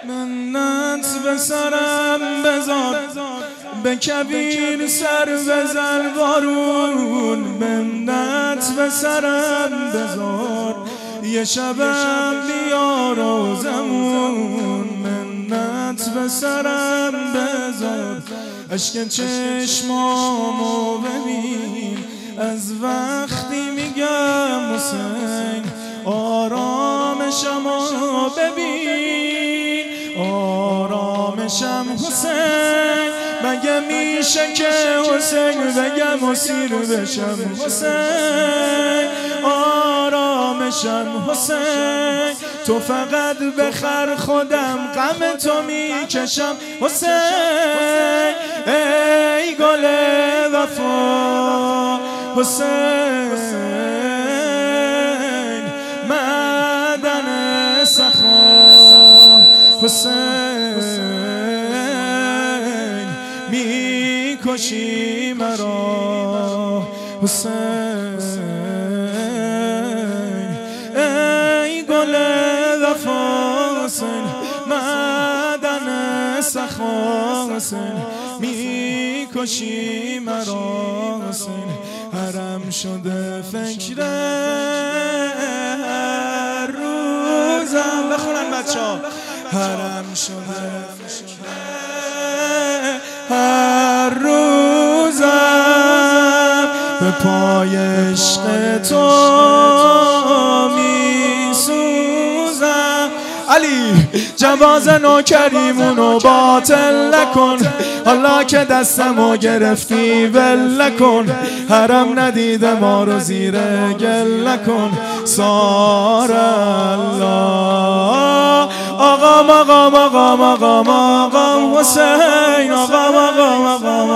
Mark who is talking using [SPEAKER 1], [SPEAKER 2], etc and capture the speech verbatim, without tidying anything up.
[SPEAKER 1] منت به سرم بذار، به کبیر سر بزن بارون. منت به سرم بذار، یه شبم بیار آزمون. منت به سرم بذار، اشک چشمامو ببین. از وقتی میگم حسین آرامشمو ببین. آرامشم حسین، مگه میشه که حسین بگم اسیر بشم حسین. آرامشم حسین، تو فقط بخر خودم غم تو میکشم حسین. ای گل وفا حسین، معدن سخا حسین، میکشی مرا حسین. ای گل وفا حسین، معدن سخا حسین، میکشی مرا حسین. حرم شده فکر هر روزم، بخونن بچه ها. حرم شده فکر هر روزم، به پای عشق تو میسوزم. علی جواز نوکریمونو باطل نکن، حالا که دستمو گرفتی ول نکن. حرم ندیده ما رو زیر گل نکن. سار الله آقا مقام آقا مقام آقا حسین، آقا مقام آقا